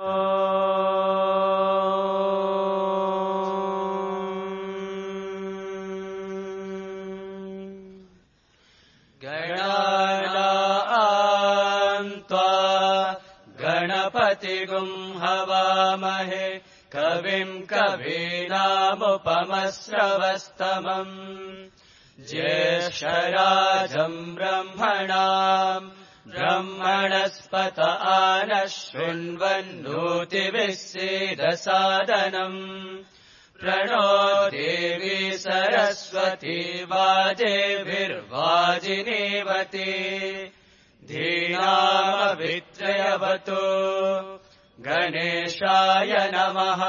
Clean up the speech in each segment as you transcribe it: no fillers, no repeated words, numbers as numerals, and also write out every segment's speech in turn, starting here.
गणपतिगुं हवामहे कविम् कवीनामुपमश्रवस्तमम् ज्येष्ठराजम् ब्रह्मणाम् ब्रह्मणस्पत आनः शृण्वन्नोतिभिः सीदसादनम् प्रणो देवी सरस्वती वाजेभिर्वाजिनीवती धीनामभित्रयवतु गणेशाय नमः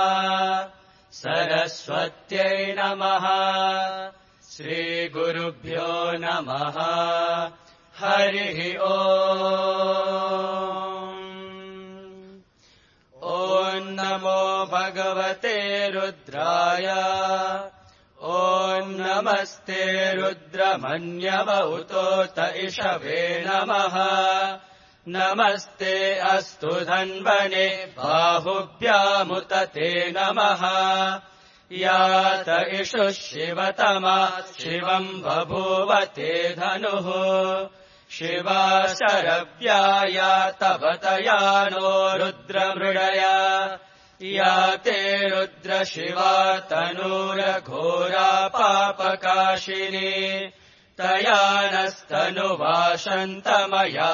सरस्वत्यै नमः श्रीगुरुभ्यो नमः हरिः ॐ नमो भगवते रुद्राय ॐ नमस्ते रुद्रमन्यवहुतोत इषवे नमः नमस्ते अस्तु धन्वने बाहुभ्यामुत ते नमः यात इषुः शिवतमा शिवम् बभूव ते धनुः शिवा शरव्या यातवतया नो रुद्रमृडया या ते रुद्रशिवा तनूरघोरा पापकाशिनी तया नस्तनुवाशन्तमया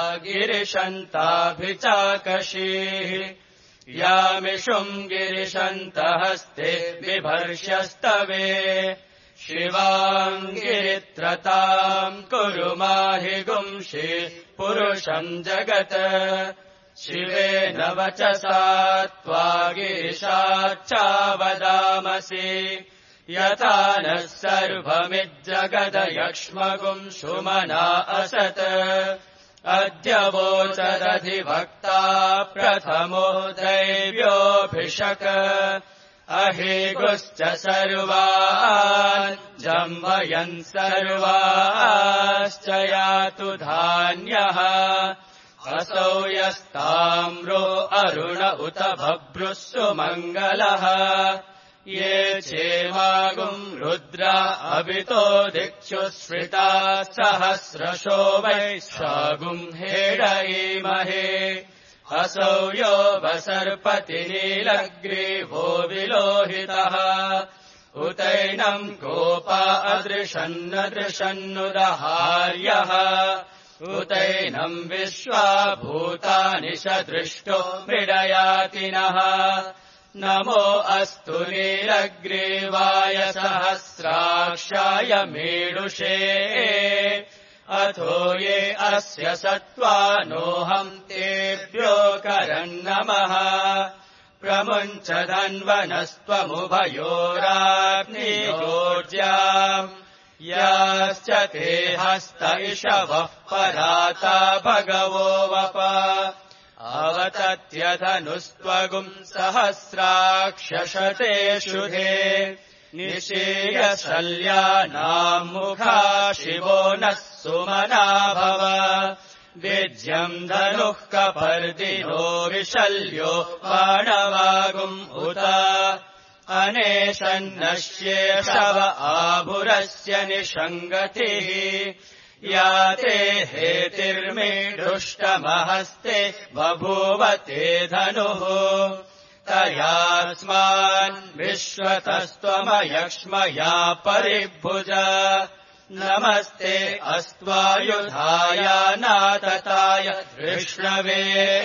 गिरिशन्ताभिचाकशीः यामिषुम् गिरिशन्तहस्ते बिभर्ष्यस्तवे शिवाम् गिरित्रताम् कुरु माहि गुंषि पुरुषम् जगत् शिवेन वचसा त्वा गिरिशाच्चावदामसि यथा नः सर्वमिज्जगदयक्ष्मगुम् सुमना असत् अद्य वोचदधिभक्ता प्रथमो दैव्योऽभिषक अहेगुश्च सर्वान् जम्बयन् सर्वाश्च यातु धान्यः असौ यस्ताम्रो अरुण उत बभ्रुः सुमङ्गलः ये चेमागुम् रुद्रा अभितो दिक्षु स्मृता सहस्रशो वैश्वागुम् हेडयीमहे असौ यो वसर्पति नीलग्रीवो विलोहितः उतैनम् गोपा अदृशन्नदृशन्नुदहार्यः उतैनम् विश्वाभूतानि सदृष्टो मृडयातिनः नमो अस्तु नीलग्रीवाय सहस्राक्षाय मेढुषे अथो ये अस्य सत्त्वानोऽहम् तेभ्यो करन्नमः प्रमुञ्च धन्वनस्त्वमुभयोराग्नियोर्ज्याम् याश्च ते हस्त इषवः पराता भगवो वप अवतत्यधनुस्त्वगुम् सहस्राक्षशते शुधे निशीय शल्यानाम् मुखा शिवो नः सुमना भव विज्यम् धनुः कपर्दिनो विशल्यो बाणवागुम् उत अनेशन्नश्येषव आभुरस्य निषङ्गतिः या ते हेतिर्मेढुष्टमहस्ते बभूव ते धनुः तयास्मान् विश्वतस्त्वमयक्ष्मया परिभुज नमस्ते अस्त्वायुधाय नातताय विष्णवे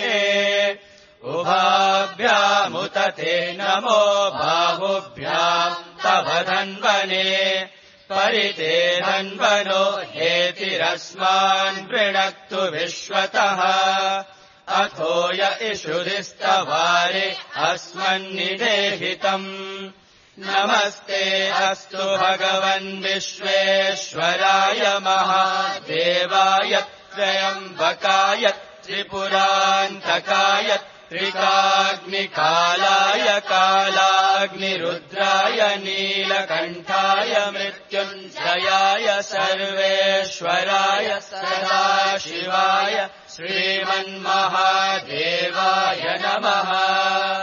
उभाभ्यामुत ते नमो बाहुभ्याम् तव धन्वने परिते धन्वनो हेतिरस्मान् वृणक्तु विश्वतः अथो य इषुरिस्तवारे अस्मन्निदेहितम् नमस्ते अस्तु भगवन् विश्वेश्वराय महादेवाय त्र्यम्बकाय त्रिपुरान्तकाय त्रिकाग्निकालाय कालाग्निरुद्राय नीलकण्ठाय मृत्युञ्जयाय सर्वेश्वराय सदाशिवाय श्रीमन्महादेवाय नमः।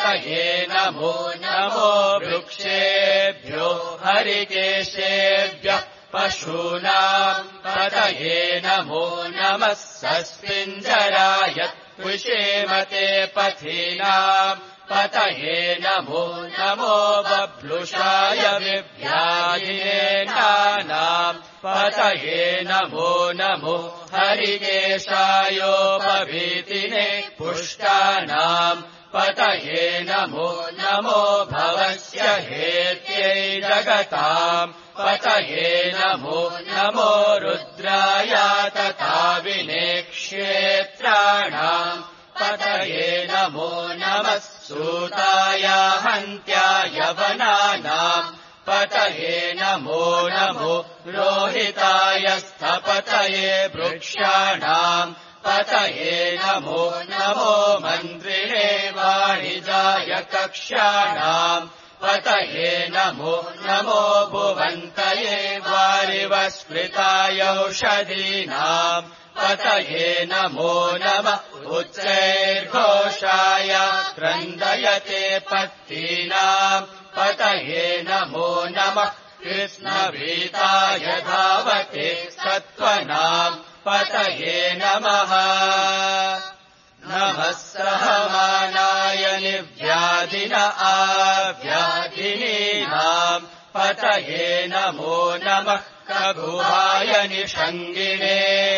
पतये नमो नमो वृक्षेभ्यो हरिकेशेभ्यः पशूनाम् पतये नमो नमः सस्मिञ्जराय विषेमते पथीनाम् पतये नमो नमो बभ्लुषाय विभ्यायिने नानाम् पतये नमो नमो हरिकेशायोपवीतिने पुष्टानाम् पतये नमो नमो भवस्य हेत्यै जगताम् पतये नमो नमो रुद्राय तथा विनेक्षेत्राणाम् पतये नमो नमः सूताय हन्त्याय वनानाम् पतये नमो नमो रोहिताय स्थपतये वृक्षाणाम् पतये नमो नमो मन्त्रिणे वाणिजाय कक्षाणाम् पतये नमो नमो भुवन्तये वारिवस्मृताय औषधीनाम् पतये नमो नमः उच्चैर्घोषाय क्रन्दयते पत्तीनाम् पतये नमो नमः कृष्णभीताय धावते सत्त्वनाम् पतये नमः नमः सहमानाय निर्व्याधिन आव्याधिनीनाम् पतये नमो नमः कगुहाय निषङ्गिणे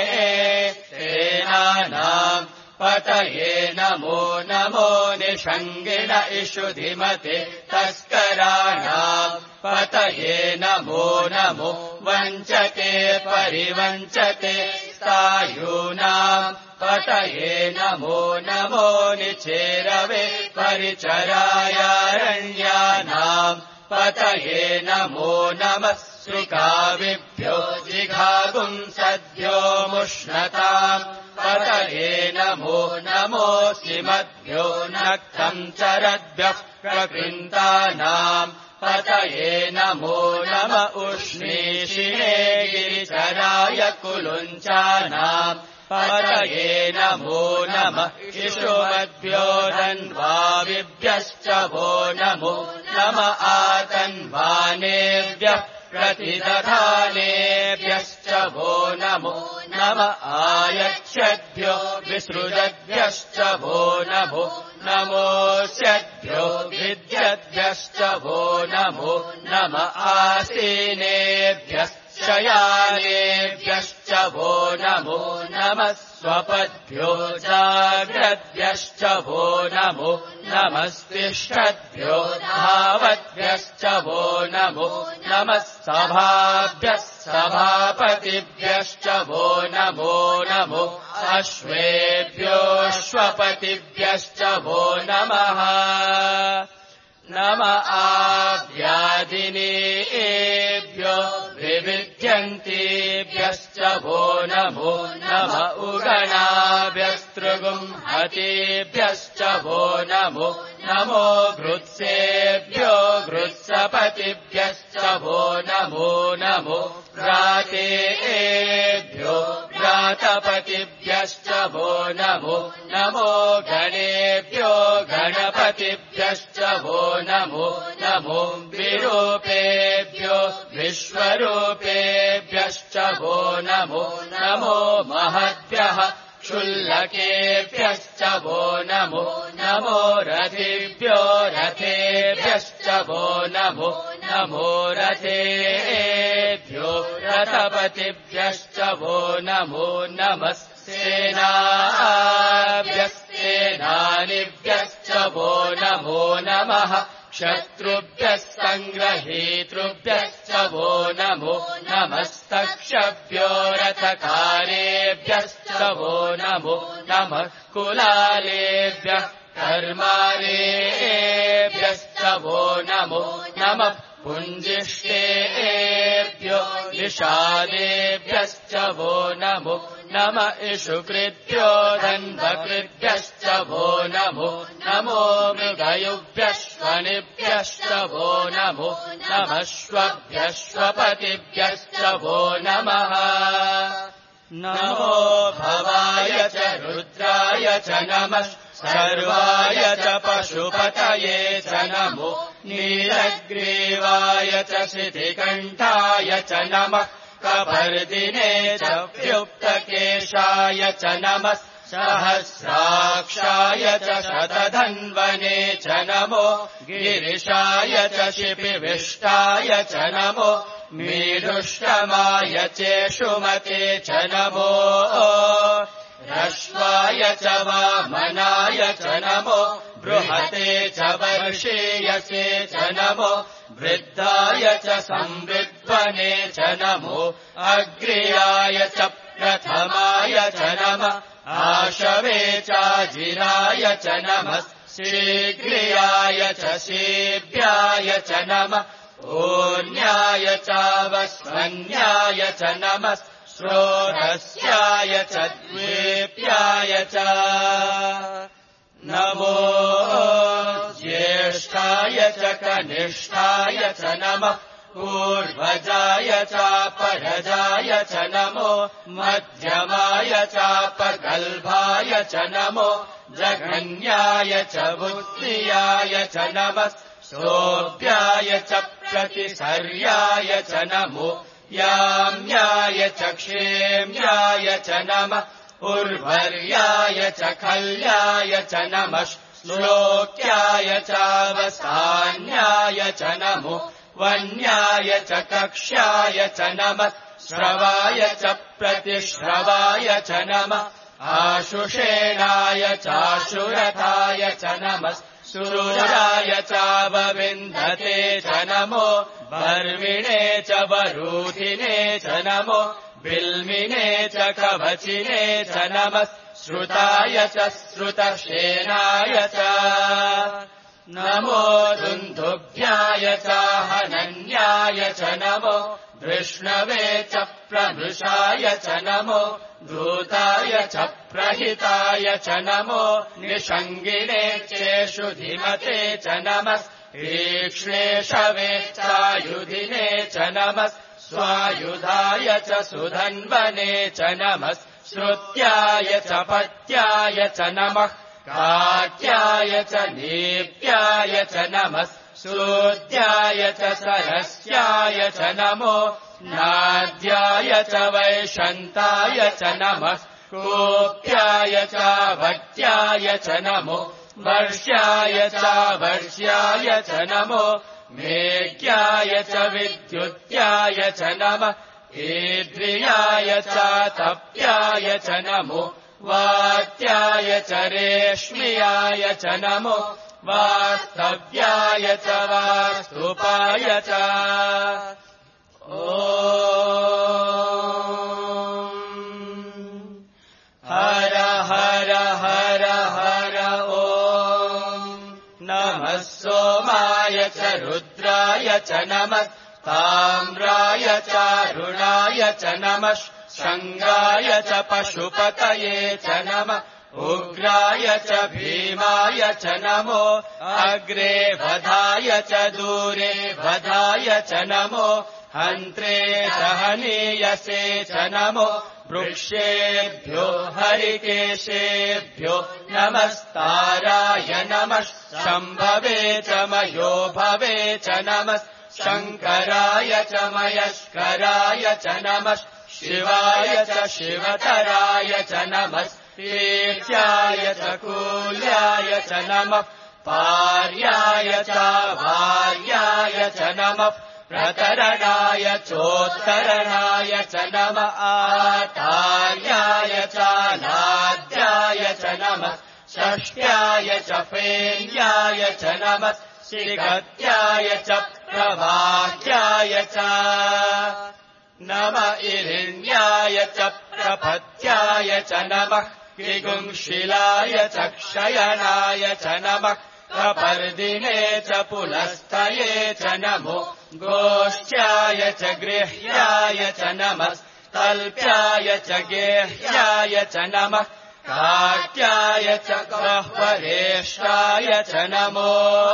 सेनानाम् पतये नमो नमो निषङ्गिण इषुधिमते तस्कराणाम् पतये नमो नमो वञ्चते परिवञ्चते स्थायूनाम् पतये नमो नमो निचेरवे परिचरायारण्यानाम् पतये नमो नमः श्रिकाविभ्यो जिघागुंसद्भ्यो मुष्णताम् पतये नमो नमोऽस्मिमद्भ्यो नक्तम् चरद्भ्यः प्रकृन्तानाम् पतये नमो नम उष्णीषिणे गिरिचराय कुलुञ्चानाम् पतये नमो नमः इषुमद्भ्यो धन्वाविभ्यश्च वो नमो नम आतन्वानेभ्यः प्रतिदधानेभ्यश्च वो नमो नम आयच्छद्भ्यो विसृजद्भ्यश्च वो नमो नमोऽस्यद्भ्यो विद्यद्भ्यश्च वो नमो नम आसीनेभ्यश्च शयानेभ्यश्च वो नमो नमः स्वपद्भ्यो जाग्रद्भ्यश्च वो नमो नमस्तिष्ठद्भ्यो धावद्भ्यश्च वो नमो नमः सभाभ्यः सभापतिभ्यश्च वो नमो नमो अश्वेभ्योऽश्वपतिभ्यश्च वो नमः नम आव्याधिनेभ्यो विविध्यन्तेभ्यश्च वो नमो नम उगणाभ्यस्तृगुंहतेभ्यश्च वो नमो नमो घृत्सेभ्यो घृत्सपतिभ्यश्च वो नमो नमो व्रातेभ्यो व्रातपतिभ्यश्च वो नमो नमो गणेभ्यो गणपतिभ्यश्च वो नमो नमो विरूपेभ्यो विश्वरूपेभ्यश्च वो नमो नमो महद्भ्यः क्षुल्लकेभ्यश्च वो नमो नमो रथेभ्यो रथेभ्यश्च वो नमो नमो रथेभ्यो रथपतिभ्यश्च वो नमो नमः सेनाभ्यस्तेनानिभ्यश्च वो नमो नमः शत्रुभ्यः सङ्ग्रहीतृभ्यश्च वो नमो नमस्तक्षभ्यो रथकारेभ्यश्च वो नमो नमः कुलालेभ्यः कर्मारेभ्यश्च वो नमो नमः पुञ्जिष्टेभ्यो निषादेभ्यश्च वो नमो नम इषुकृभ्यो धन्वकृभ्यश्च वो नमो नमो मृगयुभ्यश्वनिभ्यश्च वो नमो नमश्वभ्यश्वपतिभ्यश्च वो नमः नमो भवाय च रुद्राय च नमः सर्वाय च पशुपतये च नमो नीलग्रीवाय च शितिकण्ठाय च नमः कपर्दिने च व्युक्तकेशाय च नमः सहस्राक्षाय च शतधन्वने च नमो गिरिशाय च शिपिविष्टाय च नमो मीढुष्टमाय चेषुमते च नमो रश्वाय च वामनाय च नमो बृहते च वर्षेयसे च नमो वृद्धाय च संविद्वने च नमो अग्र्याय च प्रथमाय च नमः आशवे चाजिराय च नमः शीघ्रियाय च शीभ्याय च नमः ओन्याय चावस्वन्याय च नमः श्रोतस्याय च द्वेप्याय च नमो ज्येष्ठाय च कनिष्ठाय च नमः पूर्वजाय चापरजाय च नमो मध्यमाय चापगल्भाय च नमो जघन्याय च बुद्धियाय च नमः सोऽभ्याय च प्रतिसर्याय च नमो याम्याय च क्षेम्याय च नमः उर्वर्याय च खल्याय च नमः श्लोक्याय चावसान्याय च नमो वन्याय च कक्ष्याय च नमः श्रवाय च प्रतिश्रवाय च नमः आशुषेणाय चाशुरथाय च नमः सुराय चावविन्दते च नमो बर्विणे च वरूधिने च नमो बिल्मिने च कवचिने च नमः श्रुताय च श्रुतशेनाय च नमो दुन्दुभ्याय चाहनन्याय च नमो विष्णवे च प्रभृशाय च नमो धूताय च प्रहिताय च नमो निषङ्गिने चेषु धीमते च नमः तीक्ष्णेशवे चायुधिने च नमः स्वायुधाय च सुधन्वने च नमः श्रुत्याय च पत्याय च नमः काट्याय च नीप्याय च नमः सूद्याय च सरस्याय च नमो नाद्याय च वैशन्ताय च नमः कोप्याय च भट्याय च नमो वर्ष्याय च वर्ष्याय च नमो मेघ्याय च विद्युत्याय च नमः ईद्रियाय च तप्याय च नमो वात्याय च रेश्मियाय च नमो वास्तव्याय च वास्तुपाय च ॐ हर हर हर हर ॐ नमः सोमाय च रुद्राय च नमः ताम्राय चारुणाय च नमः शङ्गाय च पशुपतये च नमः उग्राय च भीमाय च नमो अग्रे वधाय च दूरे वधाय च नमो हन्त्रे सहनीयसे च नमो वृक्षेभ्यो हरिकेशेभ्यो नमस्ताराय नमः शम्भवे च मयोभवे च नमः शङ्कराय च मयस्कराय च नमः शिवाय च शिवतराय च नमः तीर्थ्याय च कूल्याय च नमः पार्याय च भार्याय च नमः प्रतरणाय चोत्तरणाय च नमः आतार्याय च नाद्याय च नमः षष्ट्याय च फेन्याय च नमः शिखत्याय च प्रभात्याय च नम इरिण्याय च प्रपत्याय च नमः किगुंशिलाय च क्षयणाय च नमः कपर्दिने च पुलस्तये च नमो गोष्ठ्याय च गृह्याय च नमः तल्प्याय च गेह्याय च नमः काट्याय च गह्वरेष्टाय च नमो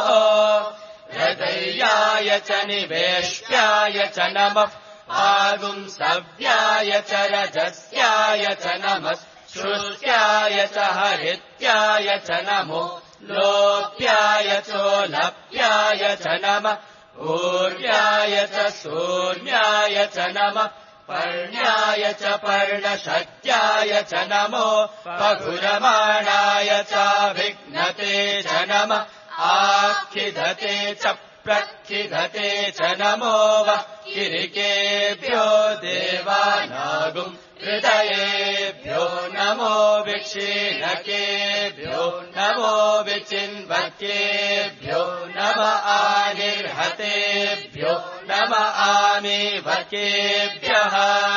हृदयाय च निवेष्ट्याय च नमः आगुंसव्याय च रजस्याय च नमः शुष्ट्याय च हरित्याय च नमो लोप्याय चोलप्याय च नमः ऊर्याय च शून्याय च नमः पर्ण्याय च पर्णशक्त्याय च नमो पगुरमाणाय च विघ्नते च नमः आखिधते च प्रखिधते च नमो वः किरिकेभ्यो देवानागुम् हृदयेभ्यो नमो विक्षीणकेभ्यो नमो विचिन्वकेभ्यो नम आनिर्हतेभ्यो नम आमीवकेभ्यः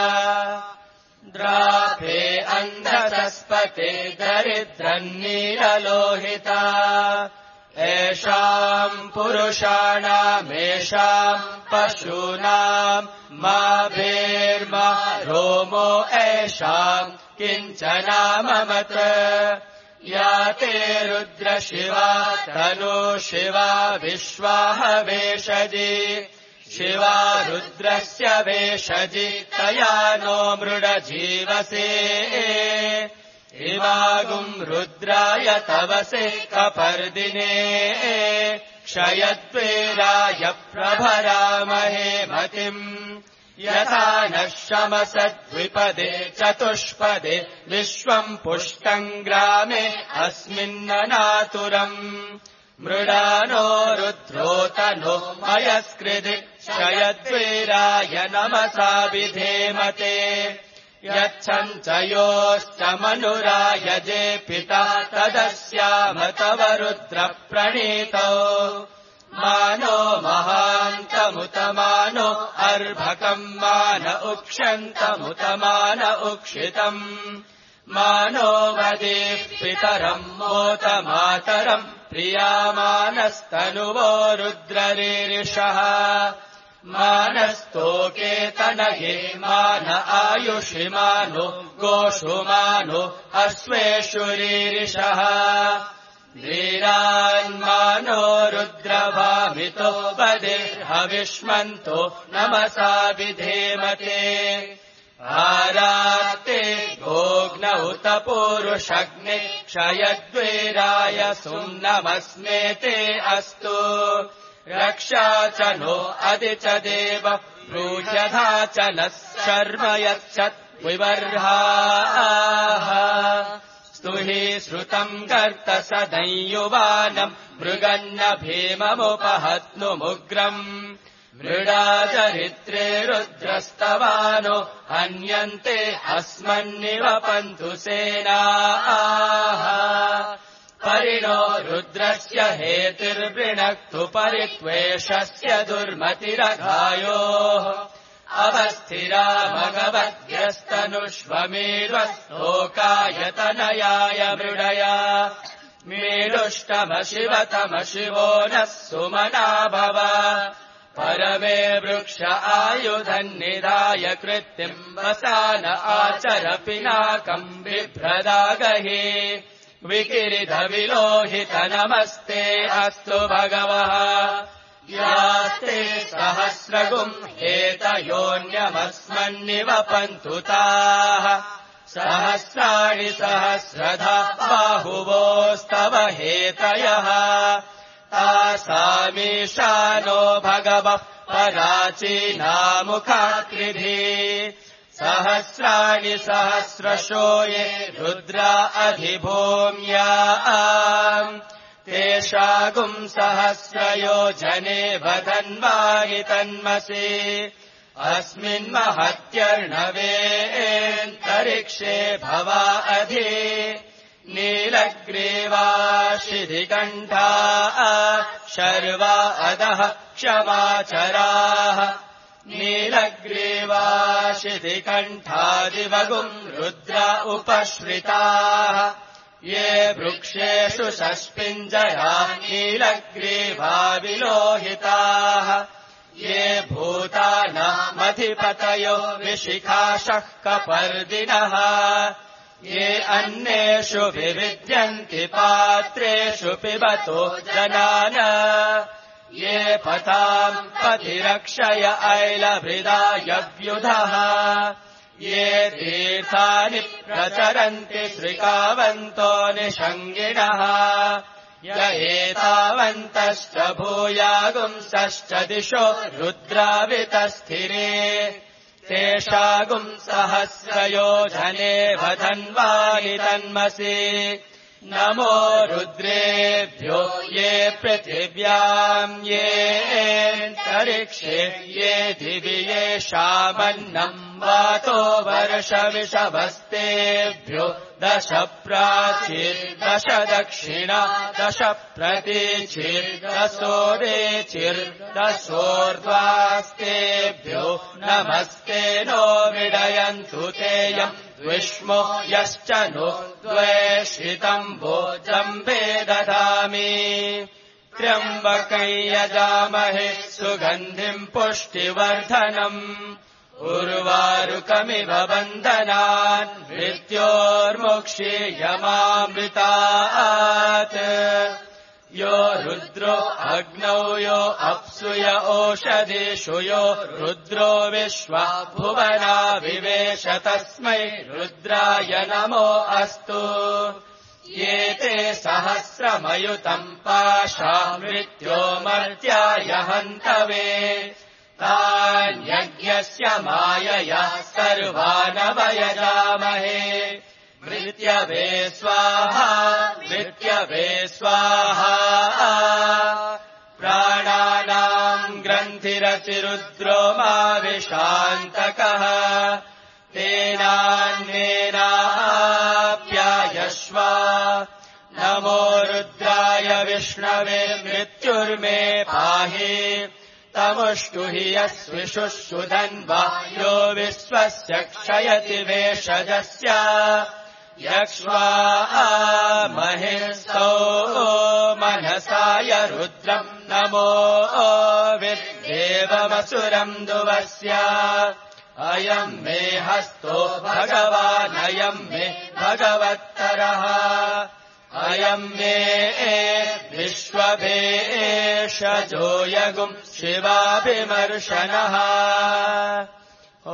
द्राभे अन्धसस्पते दरिद्रन्नीललोहिता एषाम् पुरुषाणामेषाम् पशूनाम् मा भेर्मा रोमो एषाम् किञ्चनाममत या ते रुद्रशिवा तनु शिवा विश्वाह वेषजी शिवा रुद्रस्य वेषजी तया नो मृडजीवसे इवागुम् रुद्राय तवसे कपर्दिने क्षयद्वेराय प्रभरामहे मतिम् यथा नः शमसद्विपदे चतुष्पदे विश्वम् पुष्टम् ग्रामे अस्मिन्ननातुरम् मृडानो रुद्रोतनो मयस्कृधि क्षयद्वेराय नमसा विधेमते यच्छञ्चयोश्च मनुरायजे पिता तदस्याम तव रुद्रप्रणीतौ मानो महान्तमुतमानो अर्भकम् मान उक्ष्यन्तमुतमान उक्षितम् मानो वदेः पितरम् मोतमातरम् प्रियामानस्तनुवो रुद्ररीरिषः मानस्तोकेतनये मान आयुषिमानो गोषुमानो अश्वेषु रीरिषः वीरान्मानो रुद्रभामितो वदेर्हविष्मन्तो नमसा विधेमते आरात्ते गोग्न उत पूरुषग्ने क्षयद्वेराय सुम्नमस्मेते अस्तु रक्षा च नो अदि च देव ब्रूह्यधा च नः शर्म यच्छत् विवर्हाः स्तुहि श्रुतम् कर्त सदंयुवानम् मृगन्न भीममुपहत्नुमुग्रम् मृडाचरित्रे रुद्रस्तवानो हन्यन्ते अस्मन्निवपन्तु सेनाः परिणो रुद्रस्य हेतिर्वृणक्तु परित्वेषस्य दुर्मतिरघायोः अवस्थिरा भगवद्भ्यस्तनुष्वमेध्वस्तोकायतनयाय मृडया मेडुष्टमशिवतमशिवो नः सुमना भव परमे वृक्ष आयुधन्निधाय कृत्तिम् वसान आचर पिनाकम् बिभ्रदागहि विकिरिधविलोहित नमस्ते अस्तु भगवः यास्ते सहस्रगुम् हेतयोऽन्यमस्मन्निवपन्तु ताः सहस्राणि सहस्रधा बाहुवोस्तव हेतयः तासामीशानो भगवः पराचीनामुखाकृभिः सहस्राणि सहस्रशो ये रुद्रा अधिभूम्याम् तेषागुम् सहस्रयोजने वदन्वानि तन्मसि अस्मिन्महत्यर्णवेऽन्तरिक्षे भवा अधि नीलग्रीवाशिधिकण्ठा शर्वा अधः क्षमाचराः नीलग्रीवाशिधिकण्ठादिवगुम् रुद्रा उपश्रिताः ये वृक्षेषु शष्पिञ्जरा नीलग्रीवा विलोहिताः ये भूतानामधिपतयो विशिखाशः कपर्दिनः ये अन्येषु विविद्यन्ति पात्रेषु पिबतो जनान ये पताम् पतिरक्षय ऐलभृदायव्युधः ये तीर्थानि प्रचरन्ति श्रिकावन्तो निषङ्गिणः य एतावन्तश्च भूयागुंसश्च दिशो रुद्रावितस्थिरे तेषागुम् सहस्रयोजने वधन्वानि तन्मसि नमो रुद्रेभ्यो ये पृथिव्याम् ये अन्तरिक्षे ये दिवि येषामन्नम् वातो वर्षविषवस्तेभ्यो 10 प्राचीर् 10 दक्षिणा 10 प्रतीचीर् 10 10ोर्ध्वास्तेभ्यो नमस्ते नो विडयन्तु तेयम् विष्मो यश्च नो द्वेषितम् भोजम्बे ददामि त्र्यम्बकै यजामहे सुगन्धिम् पुष्टिवर्धनम् उर्वारुकमिव बन्धनान् मृत्योर्मुक्षीयमामृतात् यो रुद्रो अग्नौ यो अप्सुय ओषधीषु यो रुद्रो विश्वा भुवना विवेश तस्मै रुद्राय नमो अस्तु ये ते सहस्रमयुतम् पाशा मृत्यो मर्त्याय हन्तवे तान्यज्ञस्य मायया सर्वानवयजामहे मृत्यवे स्वाहा मृत्यवे स्वाहा प्राणानाम् ग्रन्थिरचिरुद्रो माविशान्तकः तेनान्नेनाप्यायश्व नमो रुद्राय विष्णवे मृत्युर्मे पाहि तमुष्टु हि यस्विषुषुधन्वा यो विश्वस्य क्षयति वेषजस्य यक्ष्वा महेस्तौ मनसाय रुद्रम् नमो विद्देवमसुरम् दुवस्य अयम् मे हस्तो भगवानयम् मे भगवत्तरः अयम् मे विश्वभेषजो यगुम् शिवाभिमर्शनः ॐ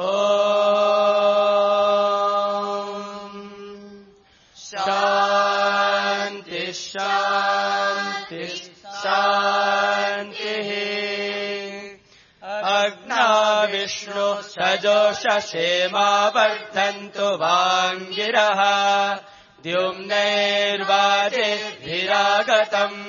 शान्ति शान्ति शान्तिः अग्ना विष्णु सजोषेमा वर्धन्तु वाङ्गिरः द्युम्नैर्वाजेभिरागतम्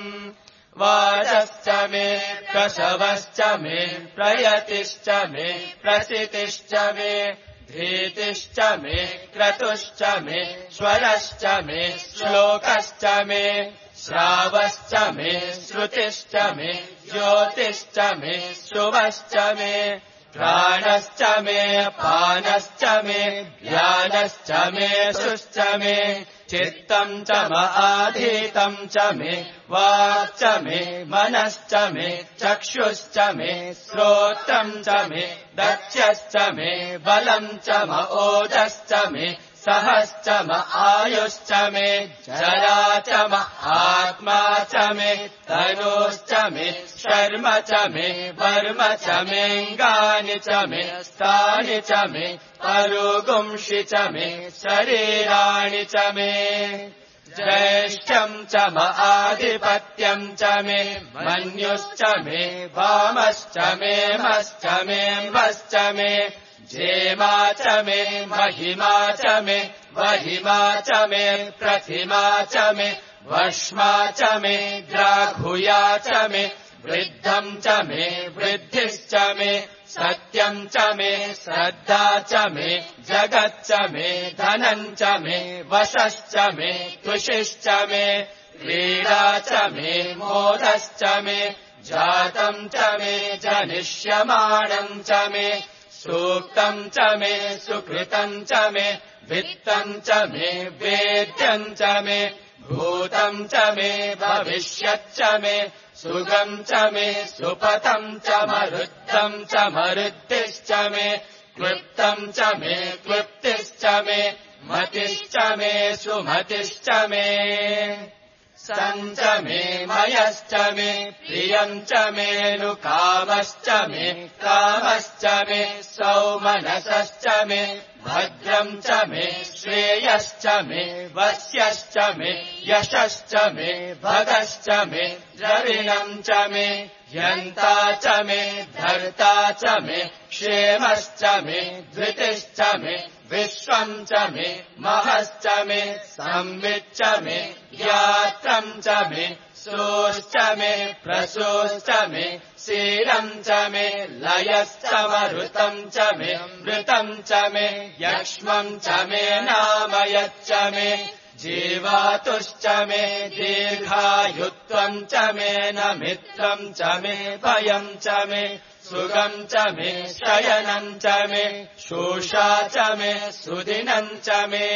वाजश्च मे प्रसवश्च मे प्रयतिश्च मे प्रसितिश्च मे धीतिश्च मे क्रतुश्च मे स्वरश्च मे श्लोकश्च मे श्रावश्च मे श्रुतिश्च मे ज्योतिश्च मे शुभश्च मे प्राणश्च मे पानश्च मे ज्ञानश्च मे सुश्च मे चित्तम् च मआधीतम् च मे वाक् च मे मनश्च मे चक्षुश्च मे श्रोत्रम् च मे दक्षश्च मे बलम् च म ओजश्च मे सहश्च म आयुश्च मे जरा च म आत्मा च मे तनुश्च मे शर्म च मे वर्म च मेऽङ्गानि च मे स्थानि च मे परुगुंषि च मे शरीराणि च मे ज्येष्ठम् च म आधिपत्यम् च मे मन्युश्च मे वामश्च मे मश्च मे म्भश्च मे जेमा च मे महिमा च मे वहिमा च मे प्रतिमा च मे वश्मा च मे द्राघुया च मे वृद्धम् च मे वृद्धिश्च मे सत्यम् च मे श्रद्धा च मे जगच्च मे धनम् च मे वशश्च मे तुषिश्च मे क्रीडा च मे मोदश्च मे जातम् च मे जनिष्यमाणम् च मे सूक्तम् च मे सुकृतम् च मे वित्तम् च मे वेद्यम् च मे भूतम् च मे भविष्यच्च मे सुगम् च मे सुपथम् च मरुद्धम् च मरुद्धिश्च मे क्लृप्तम् च मे क्लृप्तिश्च मे मतिश्च मे सुमतिश्च मे सञ्च मे मयश्च मे प्रियम् च मेऽनुकामश्च मे कामश्च मे सौमनसश्च मे भद्रम् च मे श्रेयश्च मे वस्यश्च मे यशश्च मे भगश्च मे द्रविणम् च मे यन्ता च मे धर्ता च मे क्षेमश्च मे धृतिश्च मे विश्वम् च मे महश्च मे संविच्च मे ज्ञात्रम् च मे सोश्च मे प्रसोश्च मे शीलम् च मे लयश्च मरुतम् च मे मृतम् च मे यक्ष्मम् च मे नामयच्च मे जीवातुश्च मे दीर्घायुत्वम् च मे नमित्रम् च मे भयम् च मे सुगम् च मे शयनम् च मे शोषा च मे सुदिनम् च मे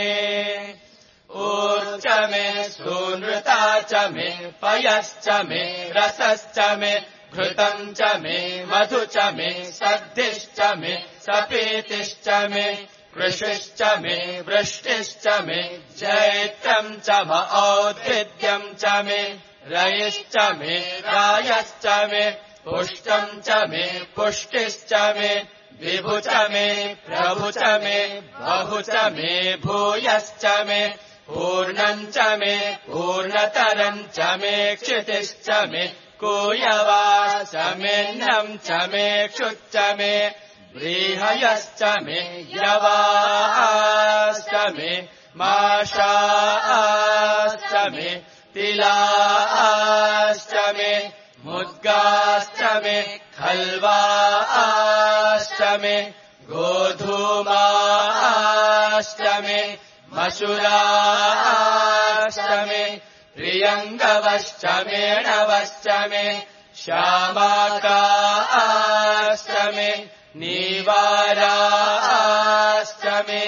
ऊर्च मे सूनृता च मे पयश्च मे रसश्च मे घृतम् च मे मधु च मे सद्धिश्च मे सपीतिश्च मे कृषिश्च मे वृष्टिश्च मे चैत्रम् च म औद्भिद्यम् च मे रयिश्च मे रायश्च मे पुष्टम् च मे पुष्टिश्च मे विभु च मे प्रभु च मे बहु च मे भूयश्च मे पूर्णम् च मे पूर्णतरम् च मे क्षितिश्च मे कूयवाश्च मेऽन्नम् च मे क्षुच्च मे व्रीहयश्च मे यवाश्च मे माषाश्च मे तिलाश्च मे मुद्गाश्च मे खल्वाश्च मे गोधूमाश्च मे मशुराश्च मे प्रियङ्गवश्च मे नवश्च मे श्यामाकाश्च मे नीवाराश्च मे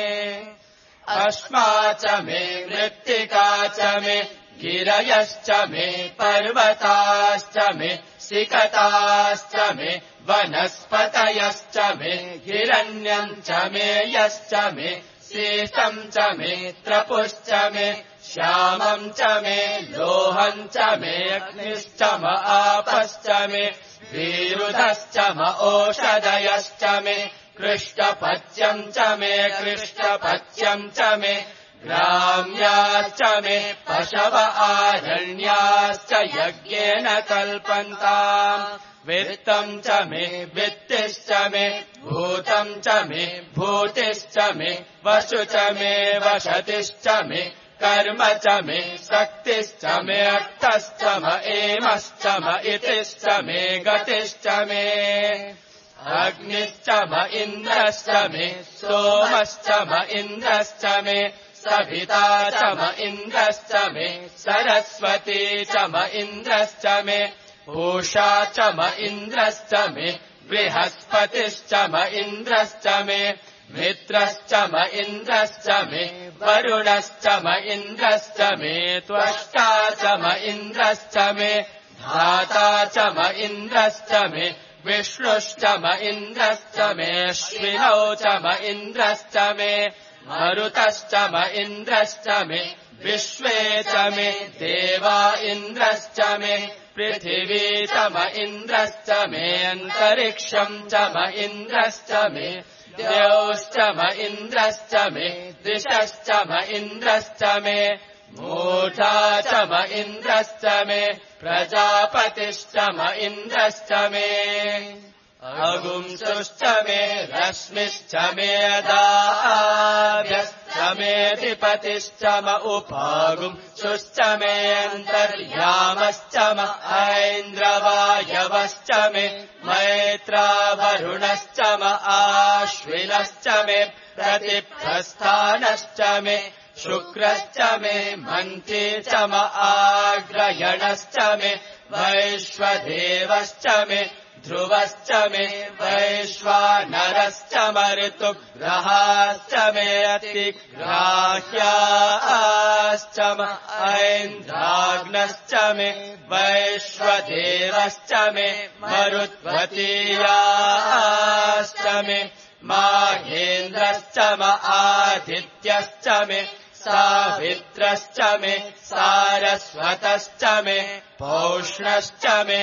अश्मा च मे मृत्तिका च मे गिरयश्च मे पर्वताश्च मे सिकताश्च मे वनस्पतयश्च मे हिरण्यम् च मे यश्च मे शेषम् च मे त्रपुश्च मे श्यामम् च मे लोहम् च मे अग्निश्च म आपश्च मे विरुधश्च म ओषधयश्च मे कृष्णपच्यम् च मे कृष्णपच्यम् च मे ग्राम्याश्च मे पशव आरण्याश्च यज्ञेन कल्पन्ताम् वित्तम् च मे वित्तिश्च मे भूतम् च मे भूतिश्च मे वसु च मे वसतिश्च मे कर्म च मे शक्तिश्च मे अर्थश्च म एमश्च म इतिश्च मे गतिश्च मे अग्निश्च म इन्द्रश्च मे सोमश्च म इन्द्रश्च मे सविता च म इन्द्रश्च मे सरस्वती च म इन्द्रश्च मे पूषा च म इन्द्रश्च मे बृहस्पतिश्च म इन्द्रश्च मे मित्रश्च म इन्द्रश्च मे वरुणश्च म इन्द्रश्च मे त्वष्टा च म इन्द्रश्च मे धाता च म इन्द्रश्च मे विष्णुश्च म इन्द्रश्च मे अश्विनौ च म इन्द्रश्च मे मरुतश्च म इन्द्रश्च मे विश्वे च मे देवा इन्द्रश्च मे पृथिवी च म इन्द्रश्च मे अन्तरिक्षम् च म इन्द्रश्च मे द्यौश्च म इन्द्रश्च मे दिशश्च म इन्द्रश्च मे मूढा च म इन्द्रश्च मे प्रजापतिश्च म इन्द्रश्च मे अगुंसुश्च मे रश्मिश्च मे दाभ्यश्च मेऽधिपतिश्च म उपागुंसुश्च मे अन्तर्यामश्च म ऐन्द्रवायवश्च मे मैत्रावरुणश्च म आश्विनश्च मे प्रतिप्रस्थानश्च मे शुक्रश्च मे मन्त्री च म आग्रयणश्च मे वैश्वदेवश्च मे ध्रुवश्च मे वैश्वानरश्च म ऋतुग्रहाश्च मे अतिग्राह्याश्च म ऐन्द्राग्नश्च मे वैश्वदेवश्च मे मरुत्वतीयाश्च मे माहेन्द्रश्च म आदित्यश्च मे सावित्रश्च मे सारस्वतश्च मे पौष्णश्च मे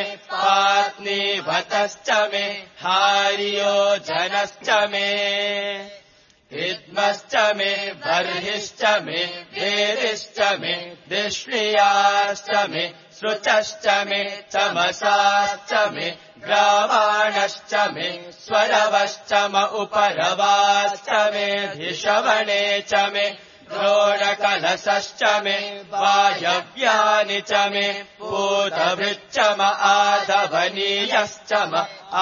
पात्नीवतश्च मे हार्योजनश्च मे हिद्मश्च मे बर्हिश्च मे वेदिश्च मे दिष्णियाश्च मे श्रुचश्च मे चमसाश्च मे ग्रावाणश्च मे स्वरवश्च म उपरवाश्च मे धिषवणे च मे द्रोणकलशश्च मे वायव्यानि च मे पूतभृच्च म आधवनीयश्च म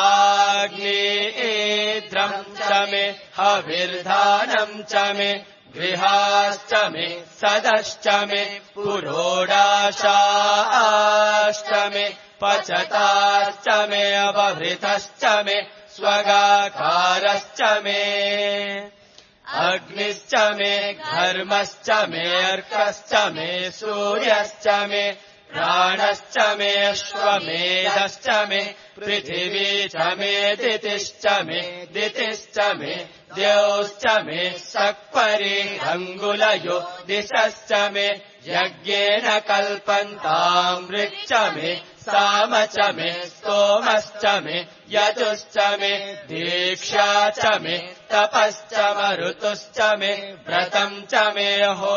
आग्नेयेद्रम् च मे हविर्धानम् च मे गृहाश्च मे सदश्च मे पुरोडाशाश्च मे पचताश्च मे अवभृतश्च मे स्वगाकारश्च मे अग्निश्च मे घर्मश्च मे अर्कश्च मे सूर्यश्च मे प्राणश्च मे अश्वमेधश्च मे पृथिवी च मे दितिश्च मे द्यौश्च मे सक्परिरङ्गुलयो दिशश्च मे यज्ञेन कल्पन्ताम् ऋक्च मे साम च मे स्तोमश्च मे यजुश्च मे दीक्षा च मे तपश्च मरुतुश्च मे व्रतम् च मे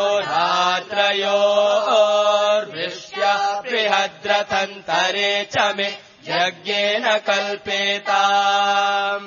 होरात्रयोर्विश्या बृहद्रथन्तरे च मे यज्ञेन कल्पेताम्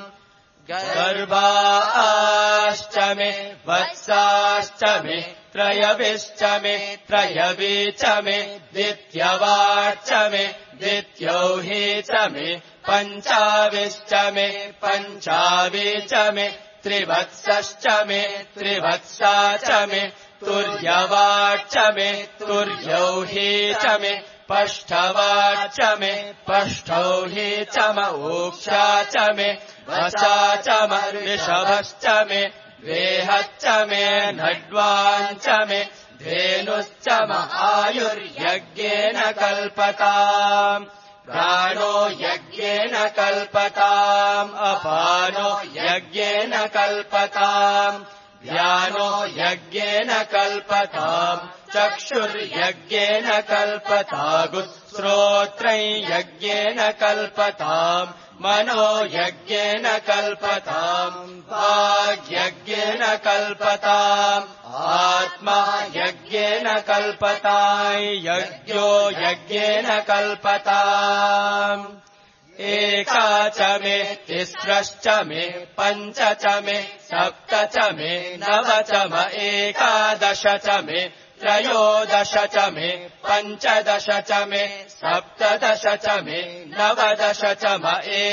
गर्भाश्च मे वत्साश्च मे त्रयविश्च मे त्रयवी च मे द्वित्यवाच्च मे द्वित्यौही च मे पञ्चाविश्च मे पञ्चावी च मे त्रिवत्सश्च मे त्रिवत्सा च मे तुर्यवाच्च मे तुर्यौही च मे पष्ठवाच्च मे पष्ठौही च म ऊक्षा च मे वसा च म ऋषभश्च मे वेहच्च मे नड्वाञ्च मे धेनुश्च म आयुर्यज्ञेन कल्पताम् प्राणो यज्ञेन कल्पताम् अपानो यज्ञेन कल्पताम् ध्यानो यज्ञेन कल्पताम् चक्षुर्यज्ञेन कल्पतागुः श्रोत्रं यज्ञेन कल्पताम् मनो यज्ञेन कल्पताम् वाग्यज्ञेन कल्पताम् आत्मा यज्ञेन कल्पताम् यज्ञो यज्ञेन कल्पताम् एका च मे तिस्रश्च मे पञ्च च मे सप्त च मे नव च म एकादश च मे त्रयोदश च मे पञ्चदश च मे सप्तदश च मे नवदश च म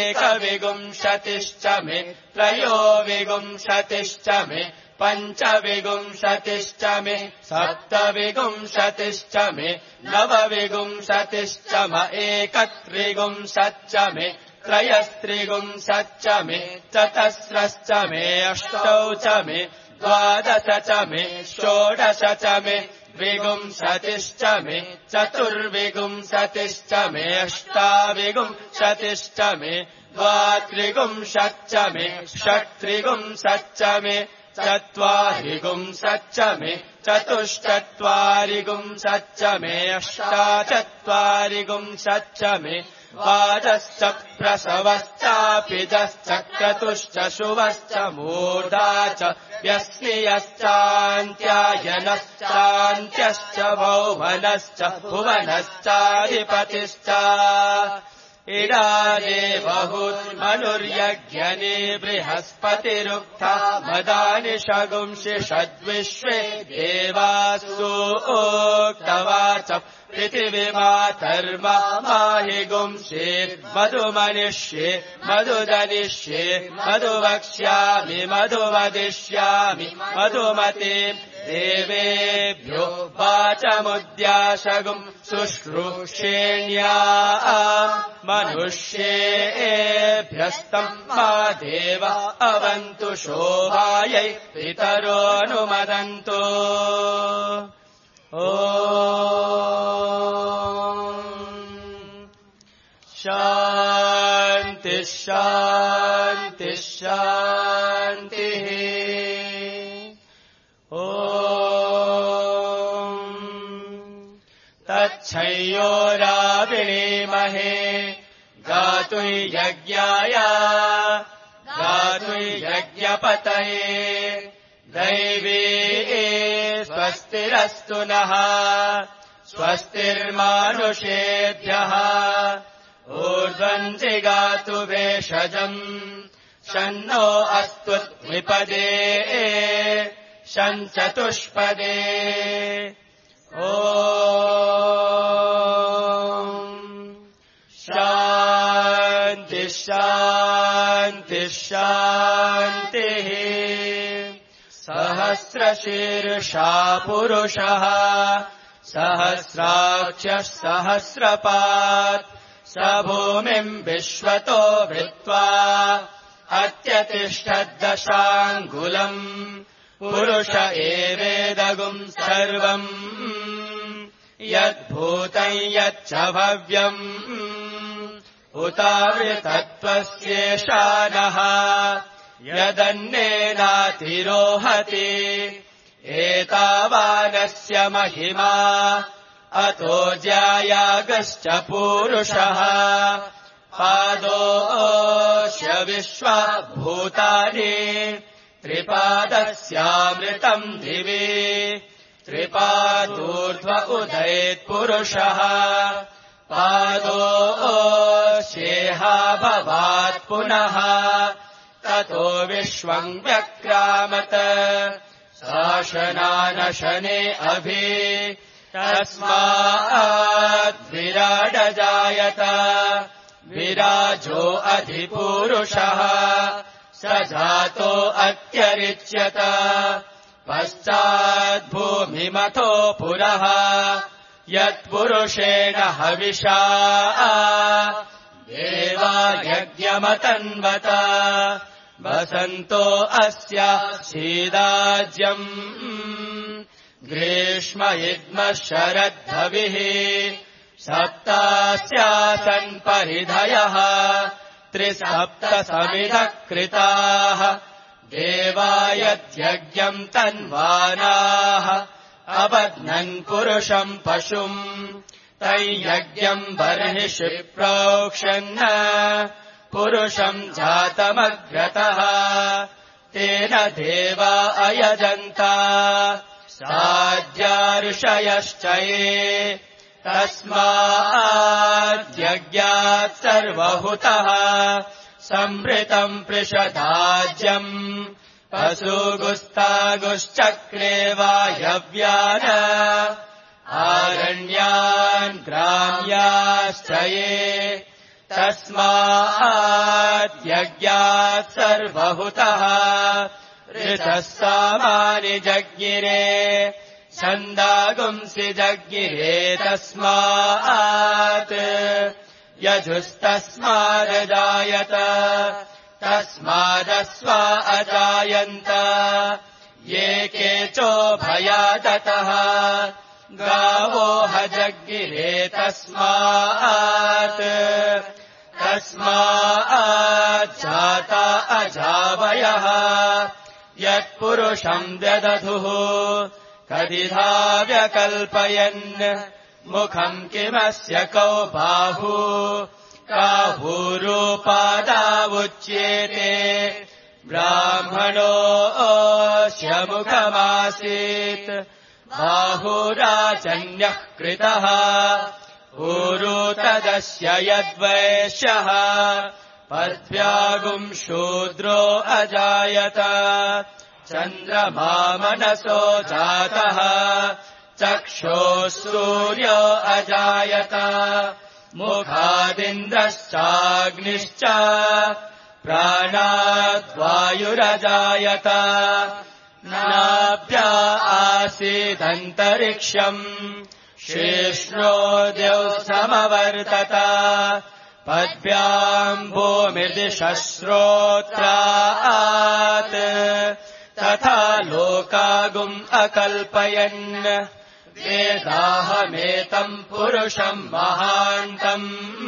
एकविंशतिश्च मे त्रयोविंशतिश्च मे पञ्चविंशतिश्च मे सप्तविंशतिश्च मे नवविंशतिश्च म एकत्रिंशच्च मे त्रयस्त्रिंशच्च मे चतस्रश्च मे अष्टौ च मे द्वादश च मे षोडश च मे विंशतिश्च मे चतुर्विंशतिश्च मे अष्टाविंशतिश्च मे द्वात्रिंशच्च मे षट्त्रिंशच्च मे चत्वारिंशच्च मे चतुश्चत्वारिंशच्च मे अष्टाचत्वारिंशच्च मे द्वादश्च प्रसवश्चापिजश्च क्रतुश्च शुभश्च मूर्धा च व्यस्नियश्चान्त्यायनश्चान्त्यश्च भौवनश्च भुवनश्चाधिपतिश्च इडादेवहुर्मनुर्यज्ञने बृहस्पतिरुक्था मदानि शगुंसि षद्विश्वे देवासु उक्तवाच पृथिवीमातर्मा माहि गुंसे मधुमनिष्ये मधुदनिष्ये मधुवक्ष्यामि मधुवदिष्यामि मधुमते देवेभ्यो वाचमुद्याशगुम् शुश्रूषेण्या मनुष्येभ्यस्तम् मा देव अवन्तु शोभायै पितरोऽनुमदन्तु शान्ति शान्ति शान्तिः तच्छयोराविणीमहे गातुं यज्ञाय गातुं यज्ञपतये दैवी स्वस्तिरस्तु नः स्वस्तिर्मानुषेभ्यः ऊर्ध्वम् जिगातु भेषजम् शन्नो अस्तु द्विपदे शञ्चतुष्पदे ॐ शान्ति शान्ति शान्तिः सहस्रशीर्षा पुरुषः सहस्राक्षः सहस्रपात् स भूमिम् विश्वतो वृत्वा अत्यतिष्ठद्दशाङ्गुलम् पुरुष एवेदगुम् सर्वम् यद्भूतम् यच्च भव्यम् उतावृतत्वस्येषानः यदन्नेनातिरोहति एतावानस्य महिमा अतो ज्यायागश्च पूरुषः पादोऽस्य विश्वा भूतानि त्रिपादस्यामृतम् दिवि त्रिपादूर्ध्व उदयेत्पुरुषः पादोऽस्येहा भवात् पुनः ततो विश्वम् व्यक्रामत शासनानशने अभि तस्माद्विराडजायत विराजो अधिपूरुषः स जातो अत्यरिच्यत पश्चाद्भूमिमतो पुरः यत्पुरुषेण हविषा देवा यज्ञमतन्वत वसन्तो अस्य शीदाज्यम् ग्रीष्म इद्मः शरद्धविः सप्तास्यासन् परिधयः त्रिसप्तसमिधः कृताः देवा यद्यज्ञम् तन्वानाः अबध्नन् पुरुषम् पशुम् तैयज्ञम् बर्हिषि प्रोक्षन् पुरुषम् जातमग्रतः तेन देवा अयजन्त साध्या ऋषयश्च ये तस्माद्यज्ञात् सर्वहुतः संवृतम् पृषदाज्यम् पशुगुस्तागुश्चक्रे वायव्यान् आरण्यान् ग्राम्याश्च ये तस्माद्यज्ञात् सर्वहुतः ऋतः सामानि जज्ञिरे छन्दागुंसि जज्ञिरे तस्मात् यजुस्तस्मादजायत तस्मादस्वा अजायन्त ये केचोभयादतः गावो हजज्ञिरे तस्माच्चाता अजावयः यत्पुरुषम् व्यदधुः कदिधा व्यकल्पयन् मुखम् किमस्य कौ बाहु काहूरूपादावुच्येते ब्राह्मणोऽस्य मुखमासीत् बाहुराजन्यः कृतः ऊरू तदस्य यद्वैश्यः पद्भ्यागुम् शूद्रो अजायत चन्द्रमा मनसो जातः चक्षुः सूर्यो अजायत मुखादिन्द्रश्चाग्निश्च प्राणाद्वायुरजायत नाभ्या आसीदन्तरिक्षम् शेष्णो द्यौः समवर्तत पद्भ्याम् भूमिर्दिशश्रोत्रात् तथा लोकागुम् अकल्पयन् वेदाहमेतम् पुरुषम् महान्तम्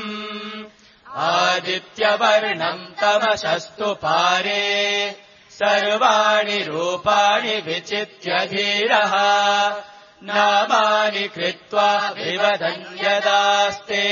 आदित्यवर्णम् तमसस्तु पारे सर्वाणि रूपाणि विचित्य धीरः नामानि कृत्वा विवदन् यदास्ते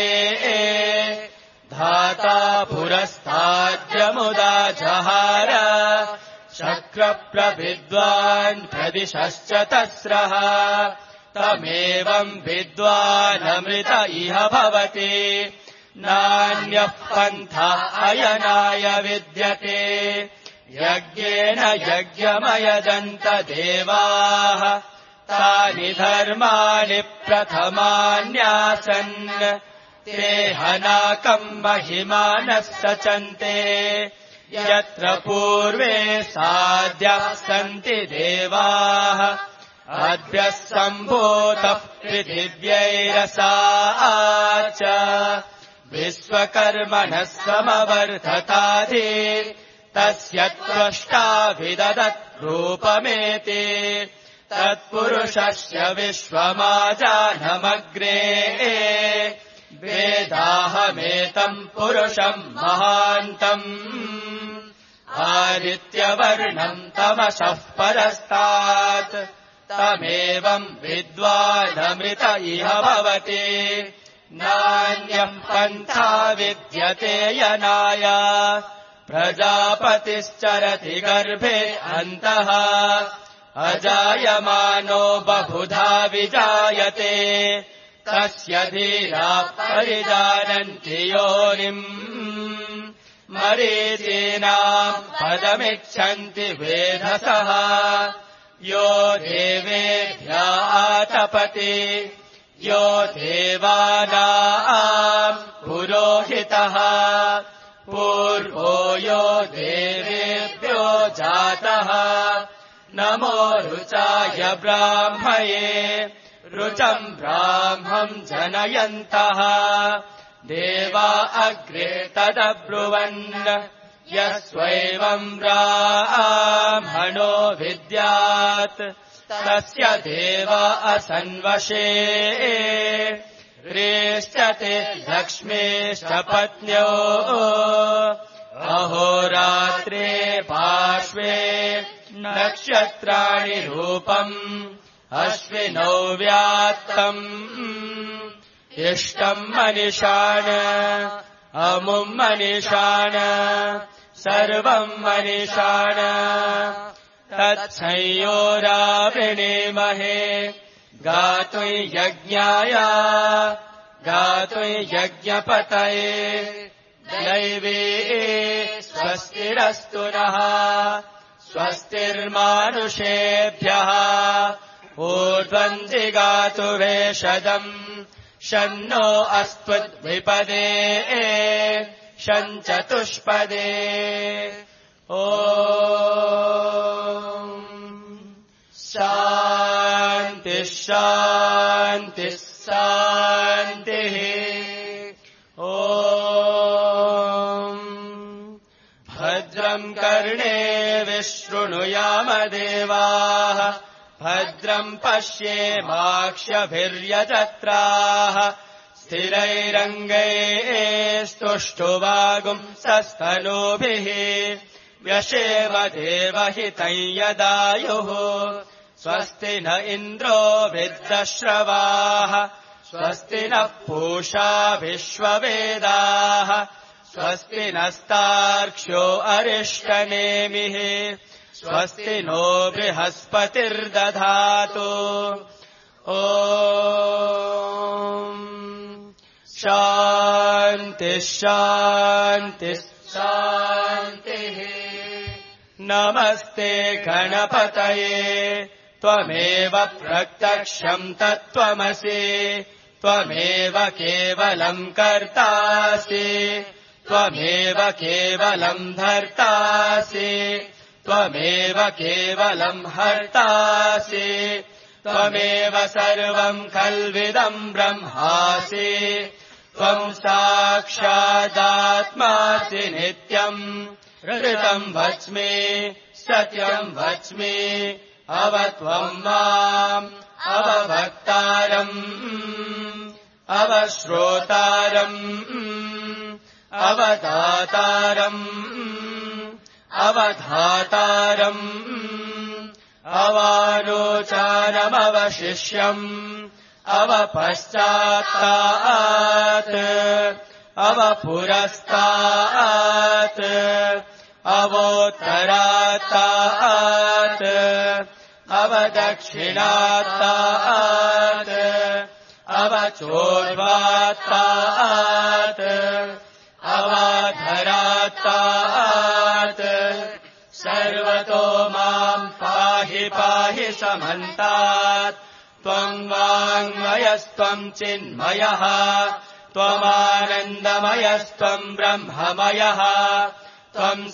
धाता पुरस्ताद्यमुदा जहार शक्रप्रविद्वान् प्रदिशश्च तस्रः तमेवम् विद्वानमृत इह भवति नान्यः पन्था अयनाय विद्यते यज्ञेन यज्ञमयजन्त देवाः तानि धर्माणि प्रथमान्यासन् ते हनाकम् महिमानः सचन्ते यत्र पूर्वे साध्यः सन्ति देवाः अद्य सम्भूतः पृथिव्यैरसा च विश्वकर्मणः समवर्धताधि तस्य त्वष्टा विददत् रूपमेति तत्पुरुषस्य विश्वमाजानमग्रे वेदाहमेतम् पुरुषम् महान्तम् आदित्यवर्णम् तमसः परस्तात् तमेवम् विद्वानमृत इह भवति नान्यम् पन्था विद्यते यनाय प्रजापतिश्चरति गर्भे अन्तः अजायमानो बहुधा विजायते तस्य धीरा परिजानन्ति योनिम् मरीचीनाम् पदमिच्छन्ति वेधसः यो देवेभ्या आतपति यो देवानाम् पुरोहितः पूर्वो यो देवेभ्यो जातः नमो रुचाय ब्राह्मये रुचम् ब्राह्मम् जनयन्तः देवा अग्रे तदब्रुवन् यस्वैवम् ब्राह्मणो विद्यात् तस्य देवा असन्वशे रेष्टते लक्ष्मीश्च पत्न्यो अहोरात्रे पार्श्वे नक्षत्राणि रूपम् अश्विनौ व्यात्तम् इष्टम् मनिषाण अमुम् मनिषाण सर्वम् मनिषाण तत्संयोरावृणीमहे गातुम् यज्ञाय गातुम् यज्ञपतये दैवे स्वस्तिरस्तु नः स्वस्तिर्मानुषेभ्यः ऊर्ध्वम् जिगातु वेषदम् शन्नो अस्त्वद्विपदे शञ्चतुष्पदे ॐ शान्तिः शान्तिः शान्तिः ॐ भद्रम् कर्णेभिः शृणुयाम देवाः भद्रम् पश्येमाक्षभिर्यजत्राः स्थिरैरङ्गैस्तुष्टुवागुंसस्तनूभिः व्यशेम देवहितम् यदायुः स्वस्ति न इन्द्रो वृद्धश्रवाः स्वस्ति नः पूषा विश्ववेदाः स्वस्ति नस्तार्क्ष्यो अरिष्टनेमिः स्वस्ति नो बृहस्पतिर्दधातु ॐ शान्तिः शान्तिः शान्तिः नमस्ते गणपतये त्वमेव प्रत्यक्षम् तत्त्वमसि त्वमेव केवलम् कर्तासि त्वमेव केवलम् धर्तासि त्वमेव केवलम् हर्तासि त्वमेव सर्वम् खल्विदम् ब्रह्मासि त्वम् साक्षादात्मासि नित्यम् ऋतम् वच्मि सत्यम् वच्मि अवत्वम् माम् अवभक्तारम् अवश्रोतारम् अवदातारम् अवधातारम् अवारोचारमवशिष्यम् अवपश्चात्तात् अवपुरस्तात् अवोत्तरात्तात् अवदक्षिणात्तात् अवचोर्वात्तात् अवाधरात्तात् सर्वतो माम् पाहि पाहि समन्तात् त्वम् वाङ्मयस्त्वम् चिन्मयः त्वमानन्दमयस्त्वम् ब्रह्ममयः त्वम्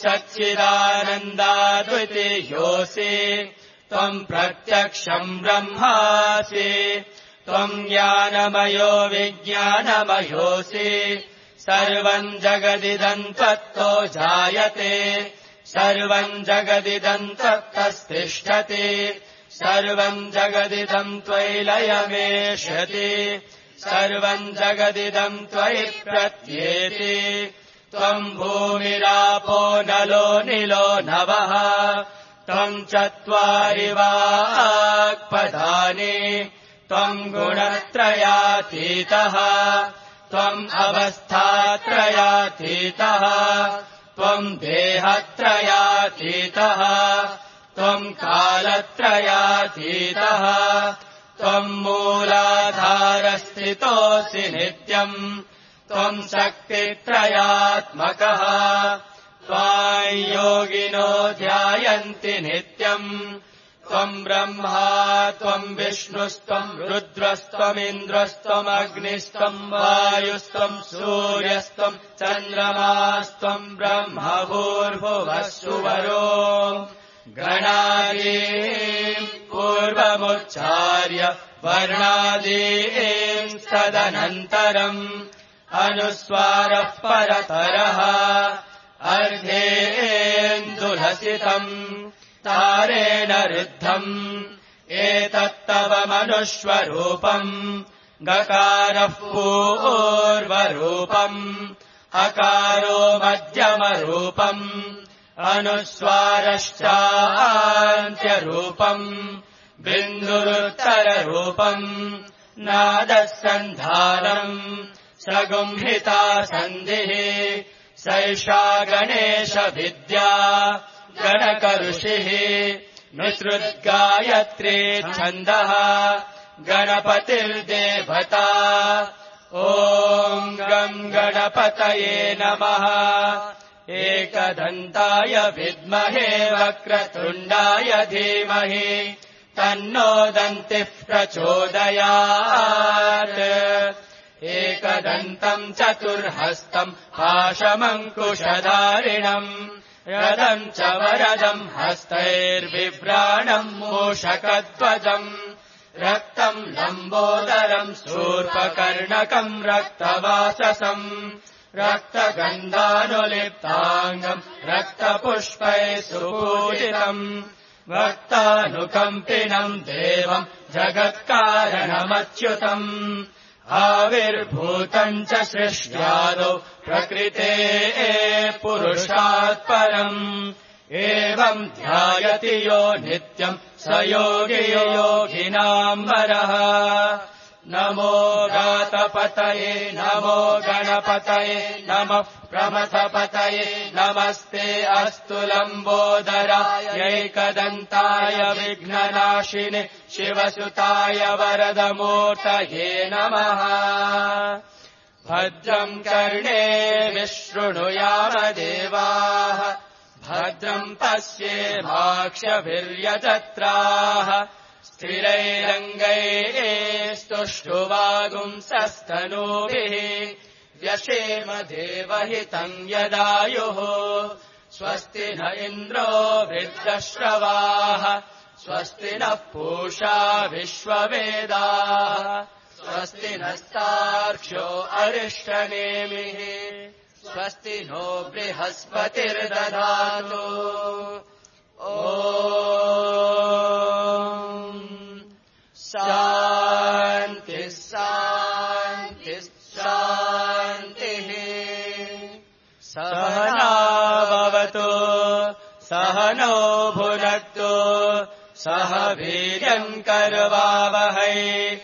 सच्चिदानन्दाद्वितीयोऽसि त्वम् प्रत्यक्षम् ब्रह्मासि त्वम् ज्ञानमयो विज्ञानमयोऽसि सर्वम् जगदिदम् त्वत्तो जायते सर्वम् जगदिदम् त्वत्तस्तिष्ठति सर्वम् जगदिदम् त्वयि लयमेष्यति सर्वम् जगदिदम् त्वयि प्रत्येति त्वम् भूमिरापो नलो निलो नवः त्वम् चत्वारि वाक्पदानि त्वम् गुणत्रयातीतः त्वम् अवस्थात्रयातीतः त्वम् देहत्रयातीतः त्वम् कालत्रयातीतः त्वम् मूलाधारस्थितोऽसि नित्यम् त्वम् शक्तित्रयात्मकः त्वाम् योगिनो ध्यायन्ति नित्यम् त्वम् ब्रह्मा त्वम् विष्णुस्त्वम् रुद्रस्त्वमिन्द्रस्त्वमग्निस्त्वम् वायुस्त्वम् सूर्यस्त्वम् चन्द्रमास्त्वम् ब्रह्म भूर्भुवः सुवरो गणादीन् पूर्वमुच्चार्य वर्णादीन् तदनन्तरम् अनुस्वारः परतरः अर्धेन्दुलसितम् तारेण रुद्धम् एतत्तव मनुष्वरूपम् गकारः पूर्वरूपम् अकारो मध्यमरूपम् अनुस्वारश्चान्त्यरूपम् बिन्दुरुत्तररूपम् नादः सन्धानम् सगुंहिता सन्धिः सैषा गणेशविद्या गणकऋषिः निसृद्गायत्री छन्दः गणपतिर्देवता ॐ गम् गणपतये नमः एकदन्ताय विद्महे वक्रतुण्डाय धीमहि तन्नो दन्तिः प्रचोदयात् एकदन्तम् चतुर्हस्तम् पाशमङ्कुशधारिणम् रदम् च वरदम् हस्तैर्बिभ्राणम् मूषकध्वजम् रक्तम् लम्बोदरम् शूर्पकर्णकम् रक्तवाससम् रक्तगन्धानुलिप्ताङ्गम् रक्तपुष्पैः सुपूजितम् भक्तानुकम्पिनम् देवम् जगत्कारणमच्युतम् आविर्भूतम् च सृष्ट्यादौ प्रकृतेः पुरुषात् परम् एवम् ध्यायति यो नित्यम् स योगी योगिनाम् वरः नमो गातपतये नमो गणपतये नमः प्रमथपतये नमस्ते अस्तु लम्बोदरायैकदन्ताय विघ्ननाशिने शिवसुताय वरदमूर्तये नमः भद्रम् कर्णेभिः शृणुयाम देवाः भद्रम् पश्येमाक्षभिर्यजत्राः स्थिरैरङ्गैः स्तुष्टुवागुंसस्तनूभिः व्यशेम देवहितम् यदायुः स्वस्ति न इन्द्रो वृद्धश्रवाः स्वस्ति नः पूषा विश्ववेदाः स्वस्ति नस्तार्क्ष्यो अरिष्टनेमिः स्वस्ति नो बृहस्पतिर्दधातु शान्ति शान्ति शान्तिः सहना भवतु सहनो भुनक्तु सह वीर्यम् करवावहै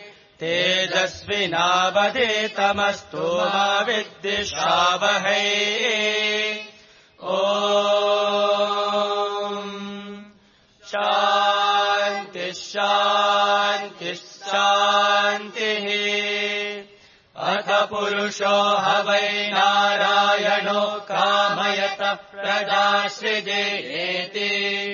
तेजस्विनावधीतमस्तु मा विद्विषावहै ॐ शान्तिः शान्तिः शान्तिः। अथ पुरुषो ह वै नारायणो कामयतः प्रजासृजेति।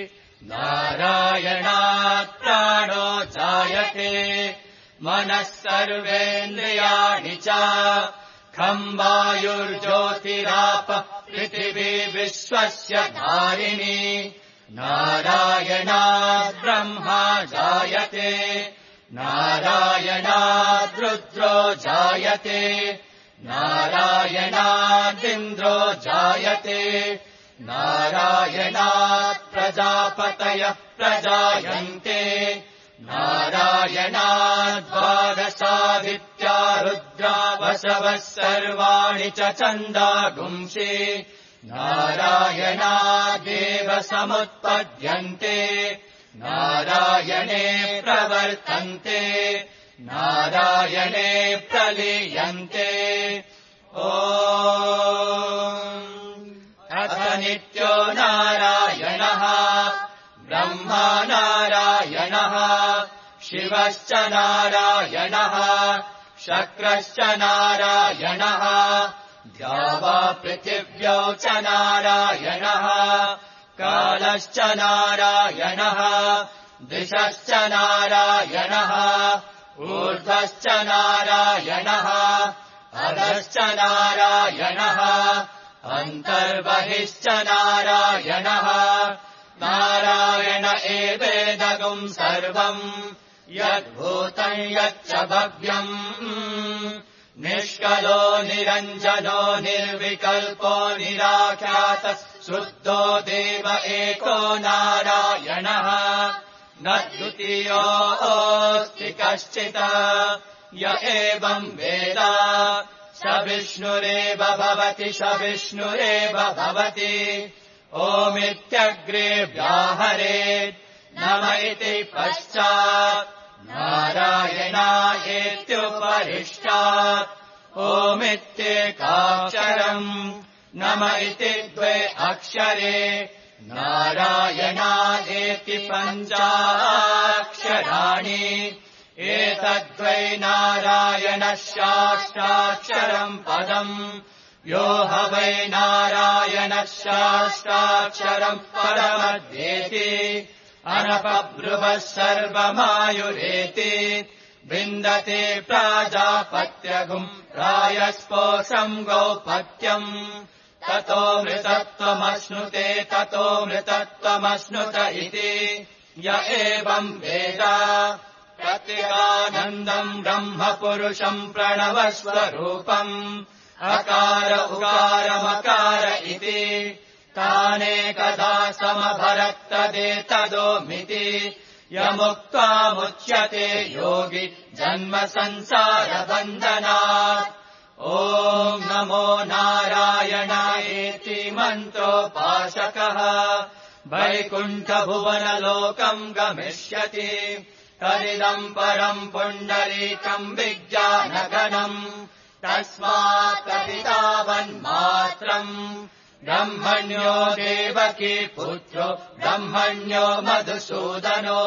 नारायणात् प्राणो जायते मनः सर्वेन्द्रियाणि च। खं वायुर्ज्योतिरापः पृथिवी विश्वस्य धारिणी। नारायणात् ब्रह्मा जायते नारायणात् रुद्रो जायते नारायणादिन्द्रो जायते नारायणात् प्रजापतयः प्रजायन्ते नारायणात् द्वादशादित्या रुद्रा वसवः सर्वाणि च छन्दागुंसि। नारायणादेव समुत्पद्यन्ते नारायणे प्रवर्तन्ते नारायणे प्रलीयन्ते। अथ नित्यो नारायणः ब्रह्मा नारायणः शिवश्च नारायणः शक्रश्च नारायणः द्यावा पृथिव्यौ च नारायणः कालश्च नारायणः दिशश्च नारायणः ऊर्ध्वश्च नारायणः अधश्च नारायणः अन्तर्बहिश्च नारायणः। नारायण एवेदगुम् सर्वम् यद्भूतम् यच्च भव्यम्। निष्कलो निरञ्जनो निर्विकल्पो निराख्यातः शुद्धो देव एको नारायणः। न द्वितीयोऽस्ति कश्चित् य एवम् वेद स विष्णुरेव भवति स विष्णुरेव भवति। ओमित्यग्रे व्याहरेत् नम इति पश्चात् नारायणायेत्युपरिष्टात् ओमित्येकाक्षरम् नम इति द्वे अक्षरे नारायणायेति पञ्चाक्षराणि। एतद्वै नारायणः शास्त्राक्षरम् पदम्। यो ह वै नारायणः शास्त्राक्षरम् पदमध्येति अनपब्रुवः सर्वमायुरेति। विन्दते प्राजापत्यगुम् रायस्पोषम् गौपत्यम्। ततो मृतत्वमश्नुते ततो मृतत्वमश्नुत इति य एवम् वेद। प्रत्यगानन्दम् ब्रह्मपुरुषम् प्रणवस्वरूपम् अकार उकारमकार इति। तानेकदा समभरत्तदेतदोमिति यमुक्त्वामुच्यते योगी जन्म संसारबन्धनात्। ॐ नमो नारायणायेति मन्त्रोपासकः वैकुण्ठभुवनलोकम् गमिष्यति। तदिदम् परम् पुण्डरीकम् विज्ञानघनम् तस्मात् तदितावन्मात्रम्। ब्रह्मण्यो देवकी पुत्रो ब्रह्मण्यो मधुसूदनो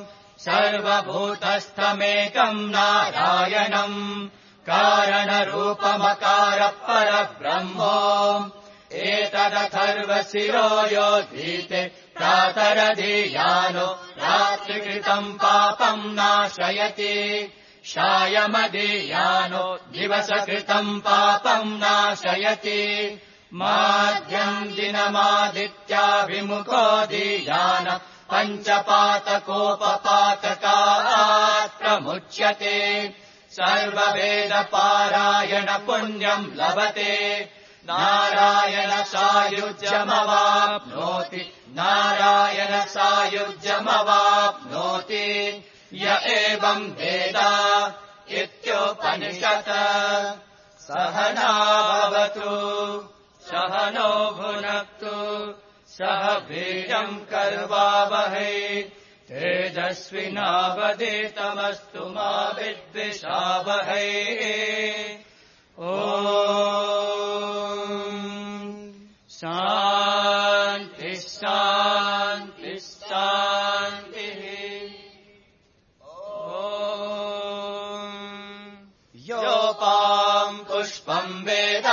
सर्वभूतस्थमेकम् नारायणम् कारणरूपमकारः परब्रह्मो। एतदथर्वशिरो यो धीते प्रातरधीयानो रात्रिकृतम् पापम् नाशयति। सायमधीयानो दिवसकृतम् पापम् नाशयति। माध्यम् दिनमादित्याभिमुखो धीयान पञ्चपातकोपपातकात् प्रमुच्यते। सर्ववेदपारायण पुण्यम् लभते। नारायण सायुज्यमवाप्नोति नारायण सायुज्यमवाप्नोति य एवम् वेद इत्योपनिषत्। सहना भवतु सहनो भुनक्तु सह वीर्यम् कर्वावहै तेजस्विनावधीतमस्तु मा विद्विषावहै। ॐ शान्तिः शान्तिः शान्तिः। योपाम् पुष्पम् वेद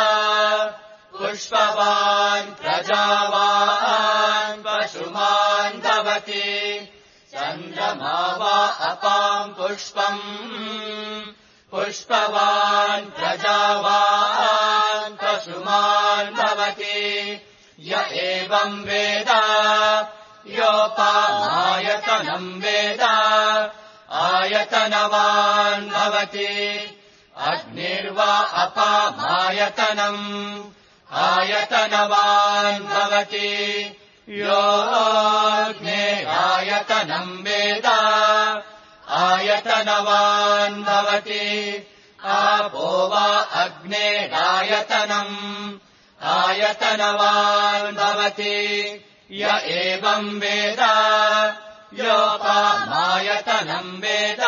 पुष्पवान् प्रजावान् पशुमान् भवति चन्द्रमा वा अपाम् पुष्पम् पुष्पवान् प्रजावान् पशुमान् भवति य एवम् वेद योपामायतनम् वेद आयतनवान् भवति अग्निर्वा अपामायतनम् आयतनवान् भवति योऽग्नेरायतनम् वेद आयतनवान् भवति आपो वा अग्नेरायतनम् आयतनवान् भवति य एवम् वेद योपामायतनम् वेद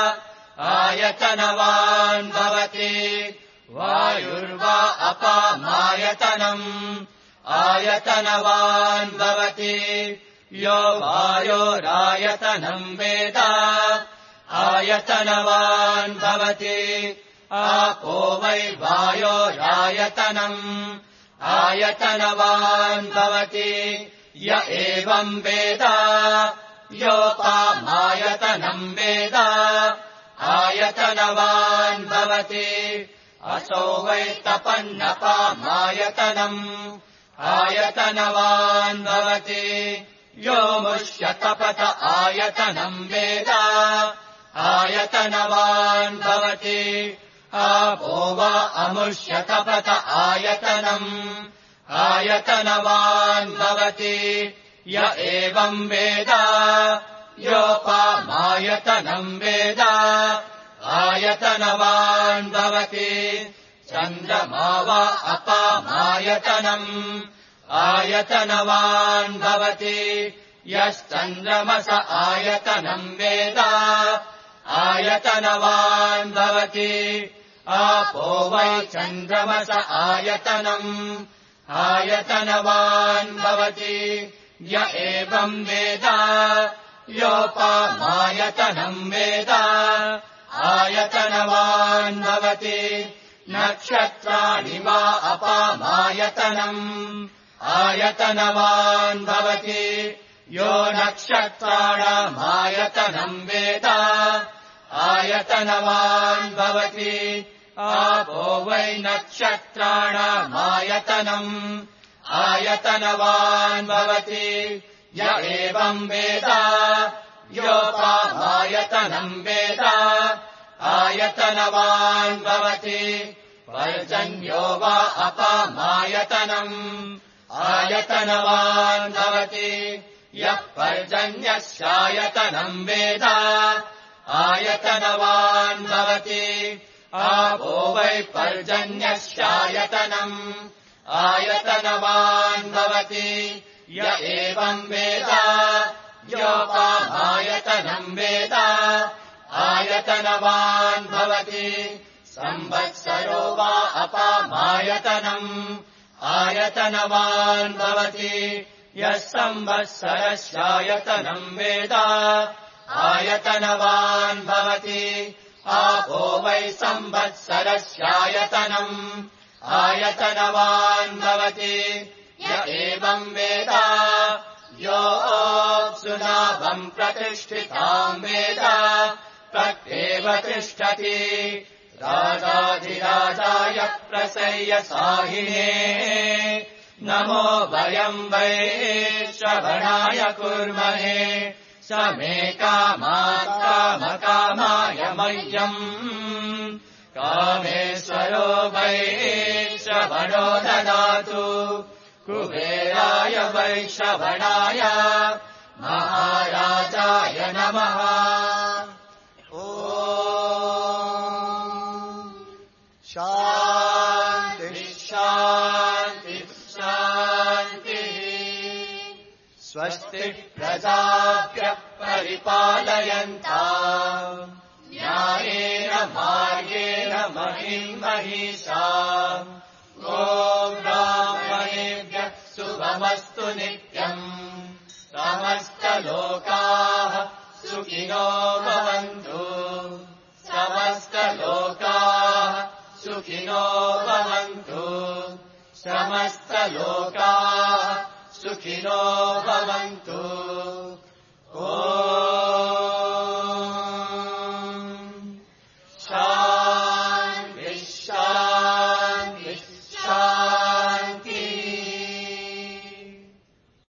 आयतनवान् भवति वायुर्वा अपामायतनम् आयतनवान् भवति यो वायोरायतनम् वेद आयतनवान् भवति आपो वै वायोरायतनम् आयतनवान् भवति य एवम् वेद योपामायतनम् वेद आयतनवान् भवति असो वै तपन्नपामायतनम् आयतनवान् भवति यो मुष्यतपत आयतनम् वेद आयतनवान् भवति आपो वा अमुष्यतपत आयतनम् आयतनवान् भवति य एवम् वेद योपामायतनम् वेद आयतनवान् भवति चन्द्रमा वा अपामायतनम् आयतनवान् भवति यश्चन्द्रमस आयतनम् वेद आयतनवान् भवति आपो वै चन्द्रमस आयतनम् आयतनवान् भवति य एवम् वेद योपामायतनम् वेद आयतनवान् भवति नक्षत्राणि वा अपामायतनम् आयतनवान् भवति यो नक्षत्राणामायतनम् वेद आयतनवान् भवति आपो वै नक्षत्राणामायतनम् आयतनवान् भवति य एवम् वेद योपामायतनम् वेद आयतनवान् भवति पर्जन्यो वा अपामायतनम् आयतनवान् भवति यः पर्जन्यस्यायतनम् वेद आयतनवान् भवति आपो वै पर्जन्यस्यायतनम् आयतनवान् भवति य एवम् वेद योपामायतनम् वेद आयतनवान् भवति संवत्सरो वा अपामायतनम् आयतनवान् भवति यः संवत्सरस्यायतनम् वेद आयतनवान् भवति आपो वै संवत्सरस्यायतनम् आयतनवान् भवति य एवम् वेद योऽप्सुनाभम् प्रतिष्ठिताम् वेद प्रत्येव तिष्ठति राजाधिराजाय प्रसय्यसाहिने नमो वयम् वै श्रवणाय कुर्महे स मे कामकामाय मह्यम् कामेश्वरो वै श्रवणो ददातु कुबेराय वै श्रवणाय महाराजाय नमः ॐ शान्तिः शान्तिः शान्तिः स्वस्ति प्रजाभ्यः परिपालयन्ताम् न्यायेन मार्गेण महीम् महिषाम् ॐ ब्राह्मणेभ्यः शुभमस्तु नित्यम् समस्तलोकाः सुखिनो भवन्तु समस्तलोकाः सुखिनो भवन्तु समस्तलोकाः सुखिनो भवन्तु